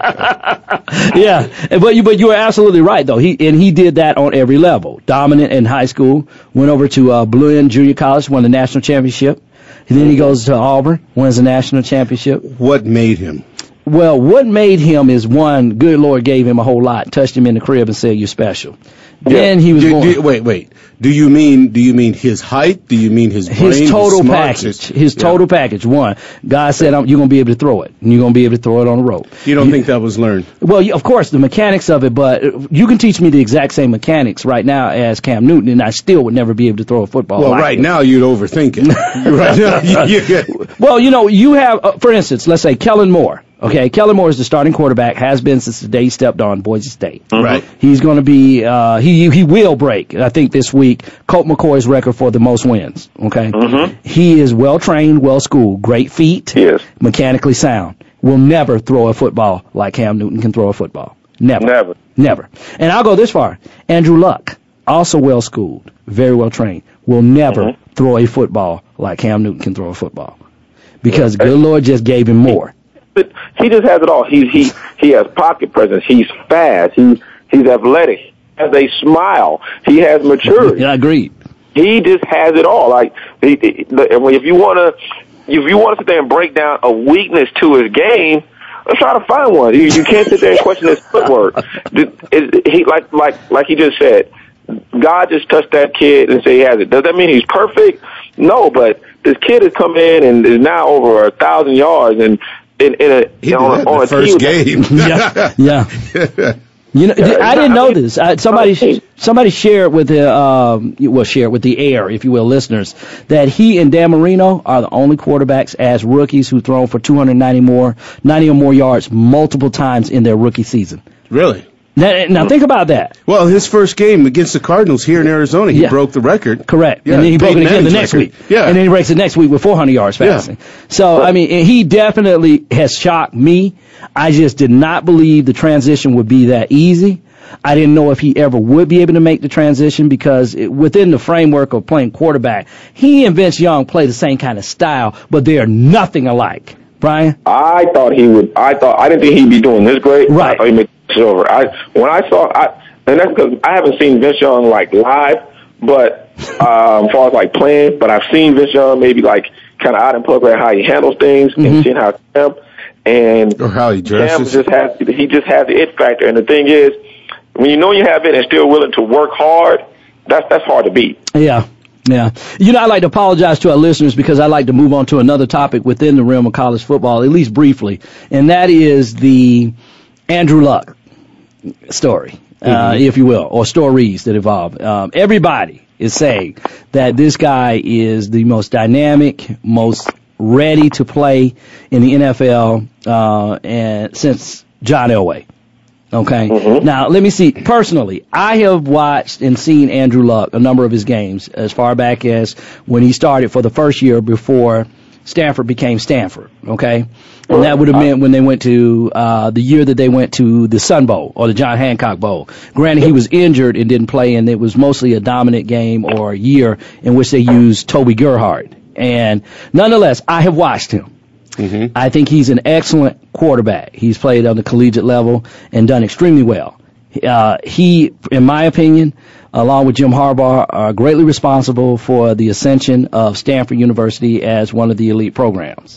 Yeah, but you were absolutely right though. He did that on every level. Dominant in high school, went over to Blue End Junior College, won the national championship. And then he goes to Auburn, wins the national championship. What made him? Well, what made him is one, good Lord gave him a whole lot, touched him in the crib and said, you're special. Then he was born. Wait. Do you mean his height? Do you mean his brain? His total package. His total package. One, God said, you're going to be able to throw it, and you're going to be able to throw it on the rope. You don't think that was learned? Well, of course, the mechanics of it, but you can teach me the exact same mechanics right now as Cam Newton, and I still would never be able to throw a football. Well, right now you'd overthink it. Right now, well, you have, for instance, let's say Kellen Moore. Okay, Kellen Moore is the starting quarterback, has been since the day he stepped on Boise State. Right. He's going to be, he will break, I think this week, Colt McCoy's record for the most wins. Okay? He is well-trained, well-schooled, great feet, mechanically sound. Will never throw a football like Cam Newton can throw a football. Never. And I'll go this far. Andrew Luck, also well-schooled, very well-trained, will never throw a football like Cam Newton can throw a football. Because good Lord just gave him more. But he just has it all. He has pocket presence. He's fast. He's athletic. He has a smile. He has maturity. Yeah, I agree. He just has it all. Like if you want to sit there and break down a weakness to his game, let's try to find one. You can't sit there and question his footwork. He like he just said, God just touched that kid and say he has it. Does that mean he's perfect? No, but this kid has come in and is now over 1,000 yards and. On a first game. Yeah. I didn't know this. Somebody shared with the air, if you will, listeners, that he and Dan Marino are the only quarterbacks as rookies who thrown for 90 or more yards multiple times in their rookie season. Really? Now think about that. Well, his first game against the Cardinals here in Arizona, he broke the record. Correct. Yeah, and then he broke it again the next week. Yeah. And then he breaks it next week with 400 yards passing. Yeah. So, I mean, he definitely has shocked me. I just did not believe the transition would be that easy. I didn't know if he ever would be able to make the transition because within the framework of playing quarterback, he and Vince Young play the same kind of style, but they are nothing alike. Brian? I thought he would. I didn't think he'd be doing this great. Right. I thought he'd make it over. And that's because I haven't seen Vince Young like live, but as far as like playing, but I've seen Vince Young maybe like kind of out in public how he handles things and seeing how or how he dresses. He just has the it factor. And the thing is, when you know you have it and still willing to work hard, that's hard to beat. Yeah. Yeah. I'd like to apologize to our listeners because I'd like to move on to another topic within the realm of college football, at least briefly, and that is the Andrew Luck story, if you will, or stories that evolve. Everybody is saying that this guy is the most dynamic, most ready to play in the NFL and since John Elway. Okay. Now, let me see. Personally, I have watched and seen Andrew Luck a number of his games as far back as when he started for the first year before Stanford became Stanford. Okay. And that would have meant when they went to the year that they went to the Sun Bowl or the John Hancock Bowl. Granted, he was injured and didn't play, and it was mostly a dominant game or a year in which they used Toby Gerhardt. And nonetheless, I have watched him. I think he's an excellent quarterback. He's played on the collegiate level and done extremely well. He, in my opinion, along with Jim Harbaugh, are greatly responsible for the ascension of Stanford University as one of the elite programs.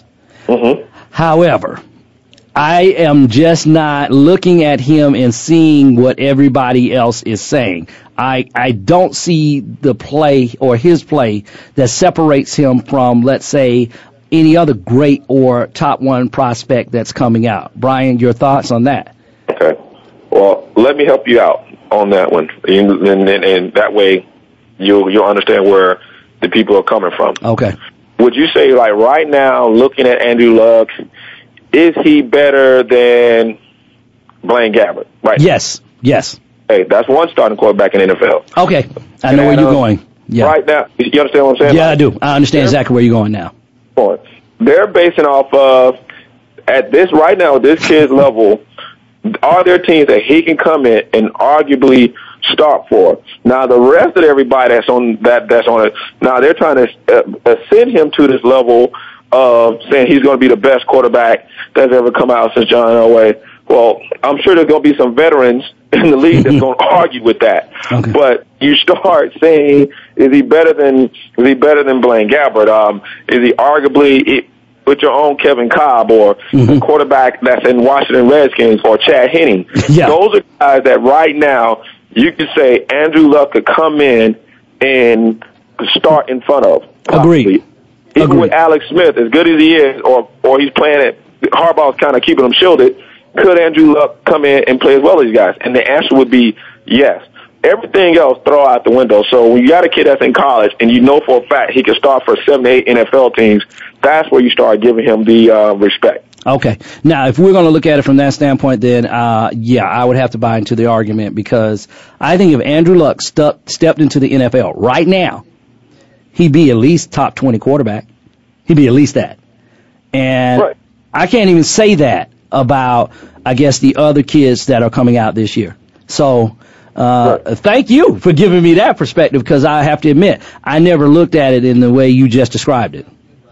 However, I am just not looking at him and seeing what everybody else is saying. I don't see the play or his play that separates him from, let's say, any other great or top one prospect that's coming out. Brian, your thoughts on that? Okay. Well, let me help you out on that one. And that way you'll understand where the people are coming from. Okay. Would you say, like, right now, looking at Andrew Luck, is he better than Blaine Gabbert? Right. Yes. Yes. Hey, that's one starting quarterback in the NFL. Okay. I know where you're going. Yeah. Right now, you understand what I'm saying? Yeah, I do. I understand exactly where you're going now. They're basing off of, at this right now, this kid's level, are there teams that he can come in and arguably start for? Now, the rest of everybody that's on it, now they're trying to ascend him to this level of saying he's going to be the best quarterback that's ever come out since John Elway. Well, I'm sure there's going to be some veterans in the league that's going to argue with that. Okay. But you start saying, is he better than Blaine Gabbert? Is he arguably with your own Kevin Cobb or a quarterback that's in Washington Redskins or Chad Henne? Yeah. Those are guys that right now you could say Andrew Luck could come in and start in front of. Agreed. Even with Alex Smith, as good as he is, or he's playing it, Harbaugh's kind of keeping him shielded. Could Andrew Luck come in and play as well as these guys? And the answer would be yes. Everything else, throw out the window. So when you got a kid that's in college and you know for a fact he can start for 7 to 8 NFL teams, that's where you start giving him the respect. Okay. Now, if we're going to look at it from that standpoint, then, I would have to buy into the argument because I think if Andrew Luck stepped into the NFL right now, he'd be at least top 20 quarterback. He'd be at least that. And I can't even say that about, I guess, the other kids that are coming out this year. So thank you for giving me that perspective because I have to admit, I never looked at it in the way you just described it.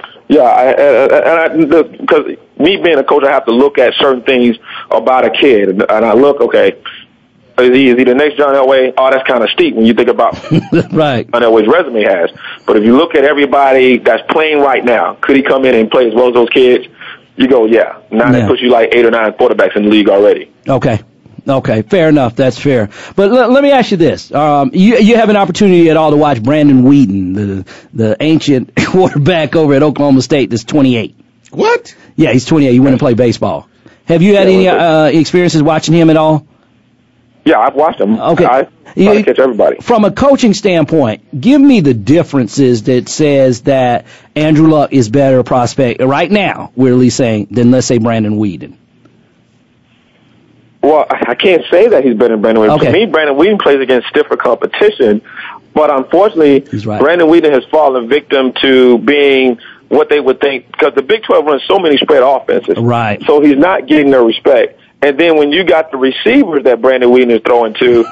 Yeah, because me being a coach, I have to look at certain things about a kid. And I look, okay, is he the next John Elway? Oh, that's kind of steep when you think about right. John Elway's resume has. But if you look at everybody that's playing right now, could he come in and play as well as those kids? You go, yeah. Now they put you like 8 or 9 quarterbacks in the league already. Okay, fair enough. That's fair. But let me ask you this. You have an opportunity at all to watch Brandon Whedon, the ancient quarterback over at Oklahoma State that's 28. What? Yeah, he's 28. He went and played baseball. Have you had any experiences watching him at all? Yeah, I've watched him. Okay. I try to catch everybody. From a coaching standpoint, give me the differences that says that Andrew Luck is better prospect right now, we're at least saying, than, let's say, Brandon Whedon. Well, I can't say that he's better than Brandon Weeden. Okay. To me, Brandon Weeden plays against stiffer competition, but unfortunately, right. Brandon Weeden has fallen victim to being what they would think, because the Big 12 runs so many spread offenses. Right. So he's not getting their respect. And then when you got the receivers that Brandon Weeden is throwing to,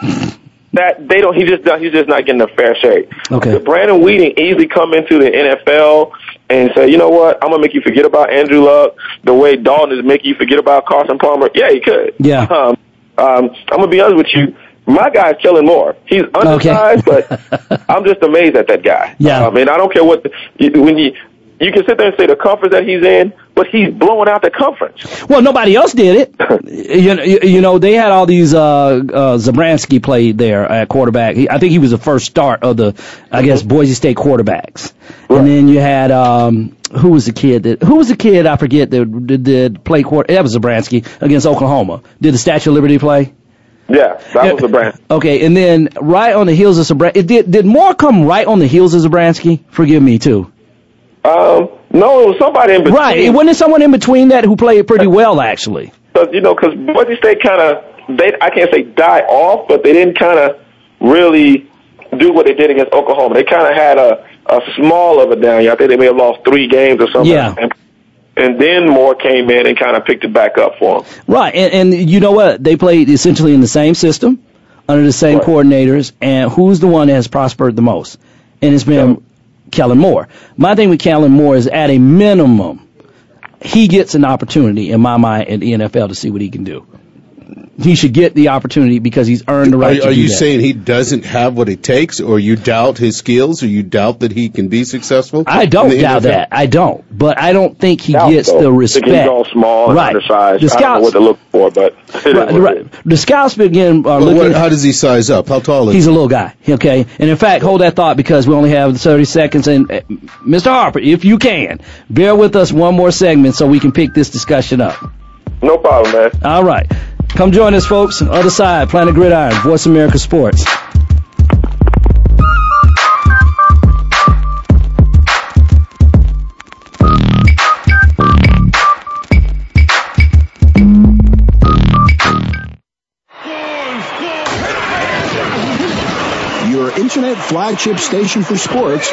he's just not getting a fair shake. Okay. Could Brandon Weeden easily come into the NFL and say, you know what, I'm going to make you forget about Andrew Luck the way Dalton is making you forget about Carson Palmer? Yeah, he could. Yeah. I'm going to be honest with you. My guy's Kellen Moore. He's undersized, but I'm just amazed at that guy. Yeah. And I don't care what when you can sit there and say the conference that he's in, but he's blowing out the conference. Well, nobody else did it. you know, they had all these, Zabransky played there at quarterback. I think he was the first start of the, I guess, Boise State quarterbacks. Right. And then you had, who was the kid I forget that did play quarter? That was Zabransky against Oklahoma. Did the Statue of Liberty play? Yeah, that was Zabransky. Okay, and then right on the heels of Zabransky, did Moore come right on the heels of Zabransky? Forgive me, too. No, it was somebody in between. Right, wasn't it someone in between that who played pretty well, actually? Because Boise State I can't say die off, but they didn't kind of really do what they did against Oklahoma. They kind of had a small of a down year. I think they may have lost 3 games or something. Yeah. And then Moore came in and kind of picked it back up for them. Right, and you know what? They played essentially in the same system, under the same coordinators, and who's the one that has prospered the most? And it's been Kellen Moore. My thing with Kellen Moore is, at a minimum, he gets an opportunity, in my mind, in the NFL to see what he can do. He should get the opportunity because he's earned the right to do that. Are you saying he doesn't have what it takes, or you doubt his skills, or you doubt that he can be successful? I don't doubt that. I don't. But I don't think he gets the respect. He's all small and undersized. I don't know what to look for, but the scouts begin looking. How does he size up? How tall is he? He's a little guy, okay? And in fact, hold that thought, because we only have 30 seconds. And Mr. Harper, if you can, bear with us one more segment so we can pick this discussion up. No problem, man. All right. Come join us, folks. On the other side, Planet Gridiron, Voice America Sports. Your internet flagship station for sports.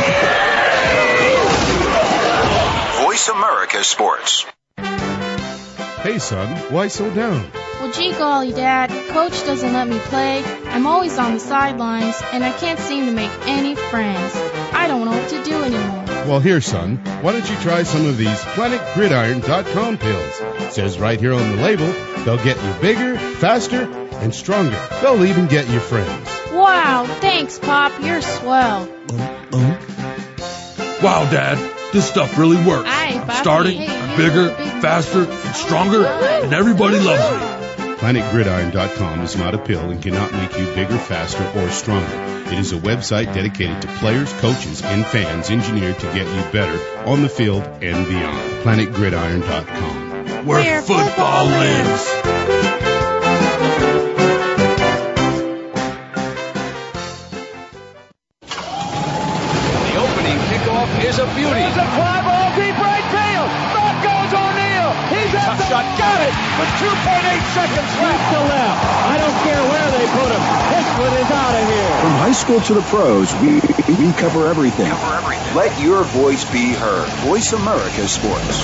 Voice America Sports. Hey, son, why so down? Well, gee golly, Dad, Coach doesn't let me play. I'm always on the sidelines, and I can't seem to make any friends. I don't know what to do anymore. Well, here, son, why don't you try some of these PlanetGridiron.com pills? It says right here on the label, they'll get you bigger, faster, and stronger. They'll even get you friends. Wow, thanks, Pop. You're swell. Wow, Dad, this stuff really works. Aye, Papi. Starting, I'm bigger, faster, and stronger, and everybody loves me. PlanetGridiron.com is not a pill and cannot make you bigger, faster, or stronger. It is a website dedicated to players, coaches, and fans engineered to get you better on the field and beyond. PlanetGridiron.com. Where football lives. The opening kickoff is a beauty. There's a fly ball deep right field. Back goes O'Neal. He's at the shot. Got it with 2.8 seconds left to left. I don't care where they put him. This one is out of here. From high school to the pros, we cover everything. Let your voice be heard. Voice America Sports.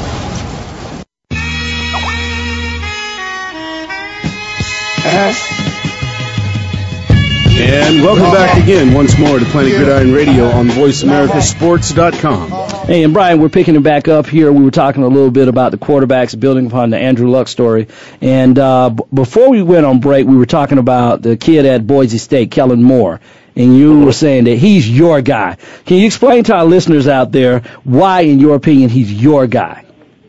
And welcome back again once more to Planet Gridiron Radio on VoiceAmericaSports.com. Hey, and Brian, we're picking it back up here. We were talking a little bit about the quarterbacks, building upon the Andrew Luck story. And before we went on break, we were talking about the kid at Boise State, Kellen Moore. And you were saying that he's your guy. Can you explain to our listeners out there why, in your opinion, he's your guy?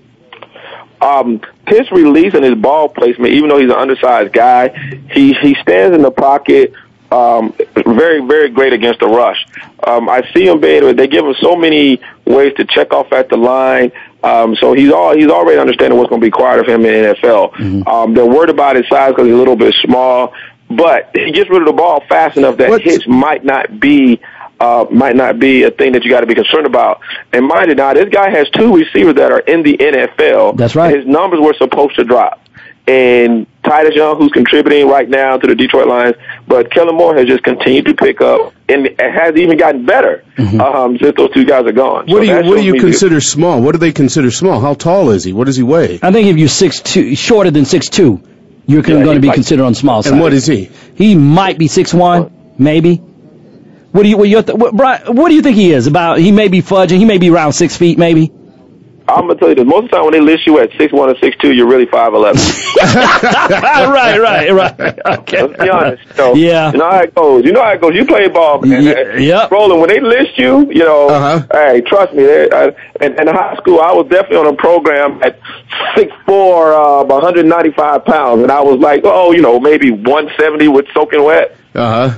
His release and his ball placement, even though he's an undersized guy, he stands in the pocket very, very great against the rush. I see him they give him so many ways to check off at the line. So he's already understanding what's going to be required of him in the NFL. Mm-hmm. They're worried about his size because he's a little bit small, but he gets rid of the ball fast enough that hits might not be a thing that you got to be concerned about. And mind you, now this guy has 2 receivers that are in the NFL. That's right. His numbers were supposed to drop. and Titus Young, who's contributing right now to the Detroit Lions. But Kellen Moore has just continued to pick up, and it has even gotten better since those two guys are gone. What do you consider small? What do they consider small? How tall is he? What does he weigh? I think if you're 6'2", shorter than 6'2", you're going to be considered on the small side. And what is he? He might be 6'1", maybe. What do you think he is? About, he may be fudging. He may be around 6 feet, maybe. I'm gonna tell you this. Most of the time, when they list you at 6'1" or 6'2", you're really 5'11". Right. Okay. Let's be honest. So, yeah. You know how it goes. You play ball, man. Yep. Roland, when they list you, hey, trust me. In high school, I was definitely on a program at 6'4", 195 pounds, and I was like, maybe 170 with soaking wet. Yeah.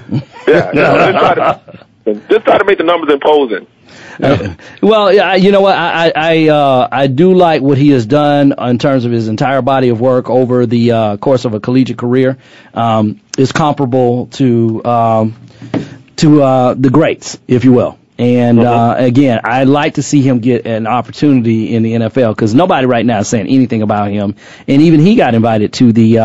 Just try to make the numbers imposing. Well, you know what? I do like what he has done in terms of his entire body of work over the course of a collegiate career. Is comparable to the greats, if you will. And again, I'd like to see him get an opportunity in the NFL because nobody right now is saying anything about him. And even he got invited to the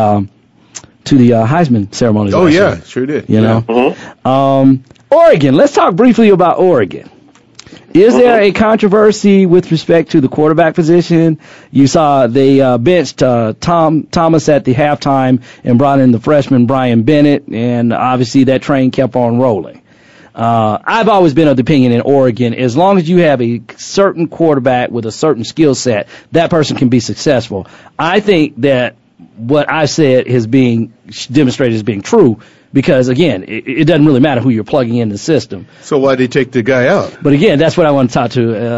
Heisman ceremony. Oh yeah, sure did. You know, Oregon. Let's talk briefly about Oregon. Is there a controversy with respect to the quarterback position? You saw they benched Thomas at the halftime and brought in the freshman Brian Bennett, and obviously that train kept on rolling. I've always been of the opinion in Oregon, as long as you have a certain quarterback with a certain skill set, that person can be successful. I think that what I said is being demonstrated as being true. Because, again, it doesn't really matter who you're plugging in the system. So why did they take the guy out? But, again, that's what I want to talk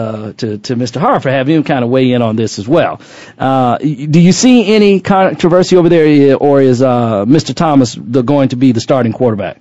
to Mr. Harper, have him kind of weigh in on this as well. Do you see any controversy over there, or is Mr. Thomas going to be the starting quarterback?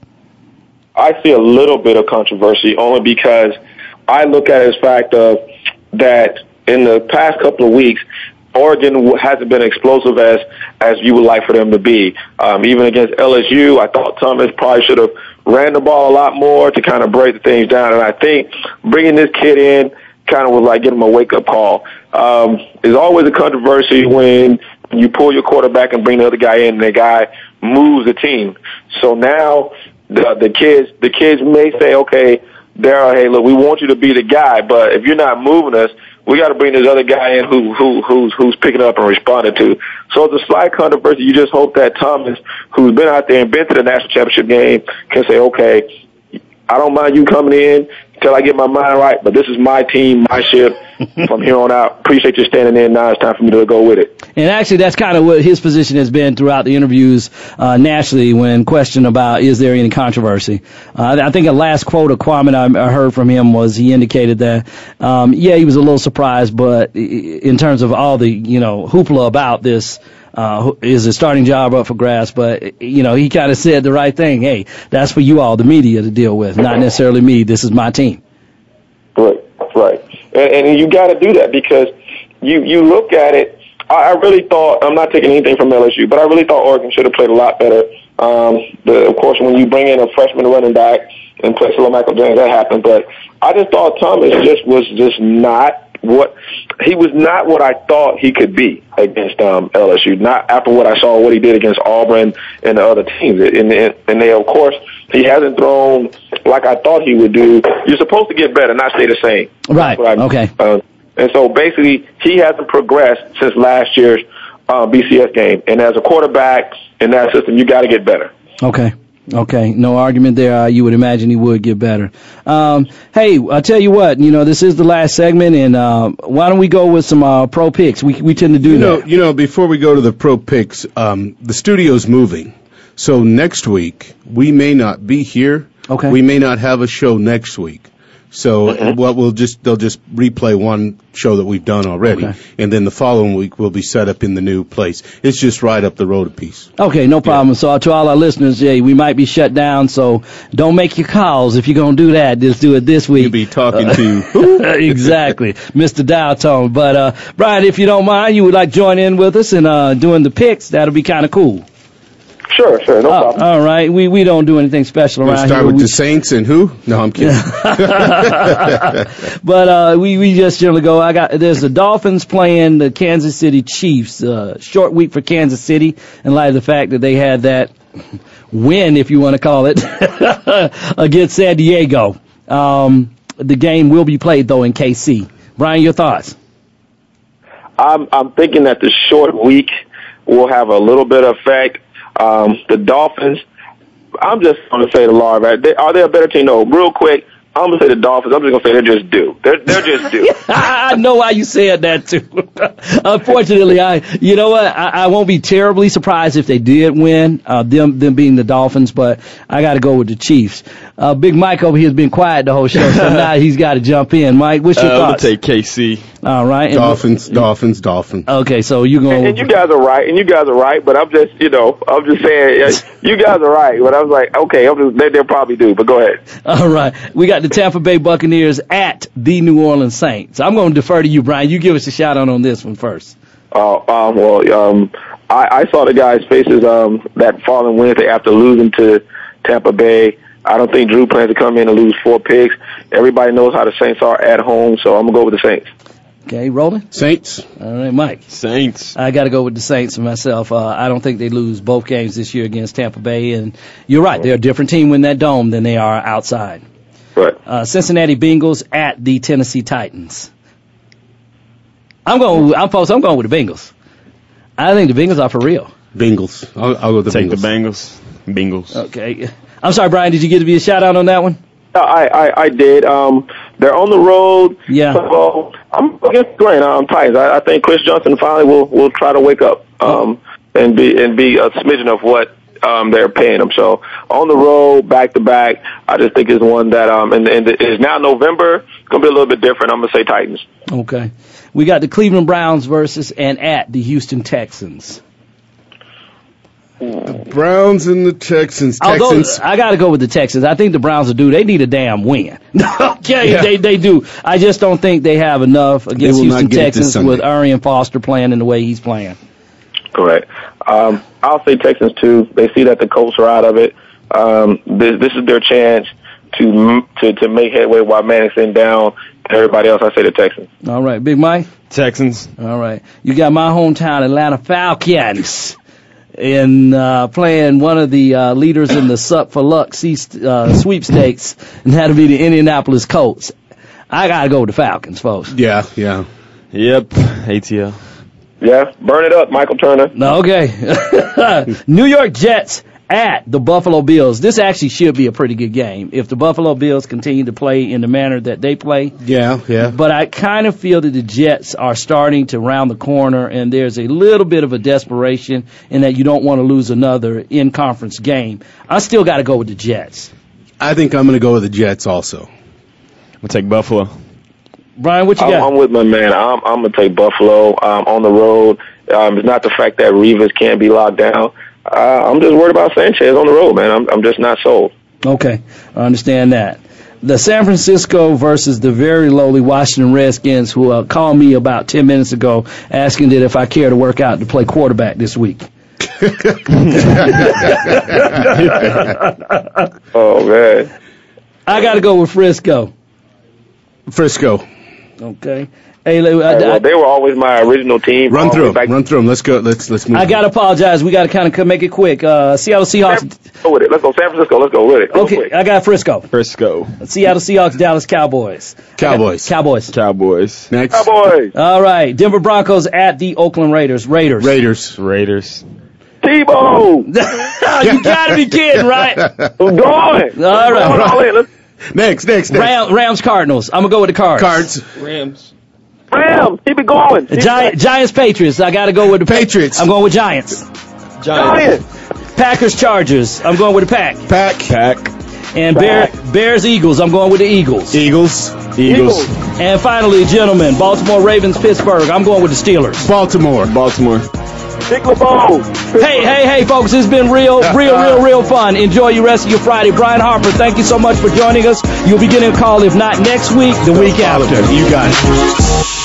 I see a little bit of controversy, only because I look at it as fact of that in the past couple of weeks, Oregon hasn't been explosive as you would like for them to be. Even against LSU, I thought Thomas probably should have ran the ball a lot more to kind of break the things down. And I think bringing this kid in kind of was like getting him a wake-up call. There's always a controversy when you pull your quarterback and bring the other guy in, and the guy moves the team. So now the kids may say, okay, Darryl, hey, look, we want you to be the guy, but if you're not moving us, we got to bring this other guy in who's picking up and responding to. So it's a slight controversy. You just hope that Thomas, who's been out there and been to the national championship game, can say, okay, I don't mind you coming in until I get my mind right, but this is my team, my ship from here on out. Appreciate you standing in. Now it's time for me to go with it. And actually, that's kind of what his position has been throughout the interviews nationally when questioned about is there any controversy. I think a last quote of Kwame I heard from him was he indicated that, he was a little surprised, but in terms of all the, hoopla about this, is a starting job up for grabs, but, he kind of said the right thing. Hey, that's for you all, the media, to deal with, not necessarily me. This is my team. Right. And you got to do that because you look at it. I really thought, I'm not taking anything from LSU, but I really thought Oregon should have played a lot better. Of course, when you bring in a freshman running back in place of Michael James, that happened. But I just thought Thomas was not what I thought he could be against LSU. Not after what I saw, what he did against Auburn and the other teams. And they, of course, he hasn't thrown like I thought he would do. You're supposed to get better, not stay the same. Right. Okay. And so basically, he hasn't progressed since last year's BCS game. And as a quarterback in that system, you got to get better. Okay. No argument there. You would imagine he would get better. Hey, I'll tell you what, this is the last segment, and why don't we go with some pro picks? We tend to do that. Before we go to the pro picks, the studio's moving. So next week, we may not be here. Okay. We may not have a show next week. So they'll just replay one show that we've done already, and then the following week we'll be set up in the new place. It's just right up the road a piece. Okay, no problem. Yeah. So to all our listeners, we might be shut down, so don't make your calls. If you're going to do that, just do it this week. You'll be talking to exactly, Mr. Dial Tone. But Brian, if you don't mind, you would like to join in with us and doing the picks, that'll be kind of cool. Sure, no problem. All right, we don't do anything special around here. Start with the Saints and who? No, I'm kidding. But we just generally go. There's the Dolphins playing the Kansas City Chiefs. Short week for Kansas City in light of the fact that they had that win, if you want to call it, against San Diego. The game will be played though in KC. Brian, your thoughts? I'm thinking that the short week will have a little bit of effect. The Dolphins, I'm just going to say the law, right? Are they a better team? No. Real quick, I'm going to say the Dolphins. I'm just going to say they're just due. They're just due. I know why you said that, too. Unfortunately, you know what? I won't be terribly surprised if they did win, them being the Dolphins, but I got to go with the Chiefs. Big Mike over here has been quiet the whole show, so now he's got to jump in. Mike, what's your thoughts? I'm going to take KC. All right. Dolphins. Okay, so you're going. And you guys are right. But I'm just saying, you guys are right. But I was like, okay, they're probably due. But go ahead. All right, we got the Tampa Bay Buccaneers at the New Orleans Saints. I'm going to defer to you, Brian. You give us a shout out on this one first. I saw the guys' faces that following Wednesday after losing to Tampa Bay. I don't think Drew plans to come in and lose 4 picks. Everybody knows how the Saints are at home, so I'm going to go with the Saints. Okay, Roland? Saints. All right, Mike? Saints. I got to go with the Saints myself. I don't think they lose both games this year against Tampa Bay, and you're right. They're a different team in that dome than they are outside. Right. Cincinnati Bengals at the Tennessee Titans. I'm going with the Bengals. I think the Bengals are for real. Bengals. I'll go with the Bengals. Bengals. Take the Bengals. Okay. I'm sorry, Brian. Did you get to be a shout out on that one? I did. They're on the road. Yeah. So I'm against the Titans. I think Chris Johnson finally will try to wake up and be a smidgen of what they're paying him. So on the road, back to back, I just think is one that and it's now November. It's gonna be a little bit different. I'm gonna say Titans. Okay. We got the Cleveland Browns versus and at the Houston Texans. The Browns and the Texans. Although, I got to go with the Texans. I think the Browns will do. They need a damn win. Okay, yeah. They do. I just don't think they have enough against Houston Texans with Arian Foster playing in the way he's playing. Correct. I'll say Texans too. They see that the Colts are out of it. This is their chance to make headway while Manning's sitting down. Everybody else, I say the Texans. All right, Big Mike. Texans. All right. You got my hometown Atlanta Falcons. In playing one of the leaders in the Sup for Luck sweepstakes, and that'll be the Indianapolis Colts. I gotta go with the Falcons, folks. Yeah. Yep. ATL. Yeah, burn it up, Michael Turner. Okay. New York Jets at the Buffalo Bills. This actually should be a pretty good game if the Buffalo Bills continue to play in the manner that they play. Yeah. But I kind of feel that the Jets are starting to round the corner, and there's a little bit of a desperation in that you don't want to lose another in-conference game. I still got to go with the Jets. I think I'm going to go with the Jets also. We'll take Buffalo. Brian, what you got? I'm with my man. I'm going to take Buffalo on the road. It's not the fact that Revis can't be locked down. I'm just worried about Sanchez on the road, man. I'm just not sold. Okay, I understand that. The San Francisco versus the very lowly Washington Redskins, who called me about 10 minutes ago asking that if I care to work out to play quarterback this week. Oh, man. I got to go with Frisco. Okay. Hey, they were always my original team. Run through them. Let's go. Let's move. I got to apologize. We got to kind of make it quick. Seattle Seahawks. Go with it. Let's go San Francisco. Let's go with it. Okay, quick. I got Frisco. Seattle Seahawks, Dallas Cowboys. Cowboys. Next. Cowboys. All right. Denver Broncos at the Oakland Raiders. Raiders. Tebow. You got to be kidding, right? I'm going. All right. Next. Rams Cardinals. I'm going to go with the Cards. Rams. Keep it going. Giants Patriots. I got to go with the Patriots. I'm going with Giants. Packers Chargers. I'm going with the Pack. And Bears Eagles. I'm going with the Eagles. Eagles. And finally, gentlemen, Baltimore Ravens Pittsburgh. I'm going with the Steelers. Baltimore. Dick LeBeau. Hey, folks, it's been real fun. Enjoy your rest of your Friday. Brian Harper, thank you so much for joining us. You'll be getting a call, if not next week, the week after. You got it.